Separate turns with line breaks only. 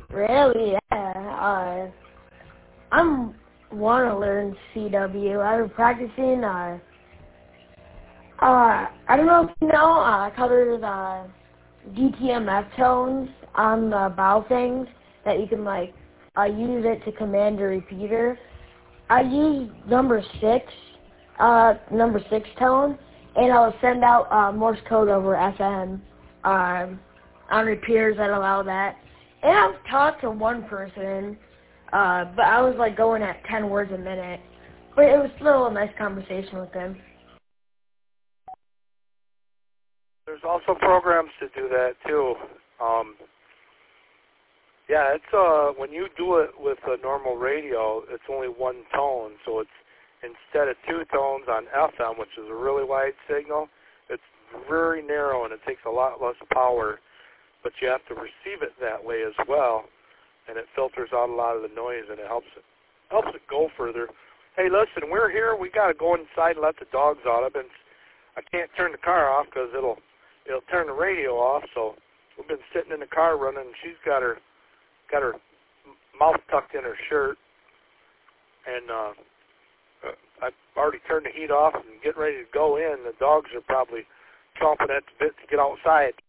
Really? Yeah. I'm want to learn CW. I've been practicing. I don't know if you know. I covered DTMF tones on the bow things that you can use it to command your repeater. I use number 6 tone, and I'll send out Morse code over FM on repeaters that allow that. And I've talked to one person, but I was going at 10 words a minute. But it was still a nice conversation with him.
There's also programs to do that too. Yeah, it's when you do it with a normal radio, it's only one tone, so it's instead of 2 tones on FM, which is a really wide signal, it's very narrow and it takes a lot less power, but you have to receive it that way as well, and it filters out a lot of the noise and it helps it go further. Hey, listen, we're here. We got to go inside and let the dogs out. I can't turn the car off because it'll turn the radio off. So we've been sitting in the car running. And she's got her mouth tucked in her shirt, and I've already turned the heat off and getting ready to go in. The dogs are probably chomping at the bit to get outside.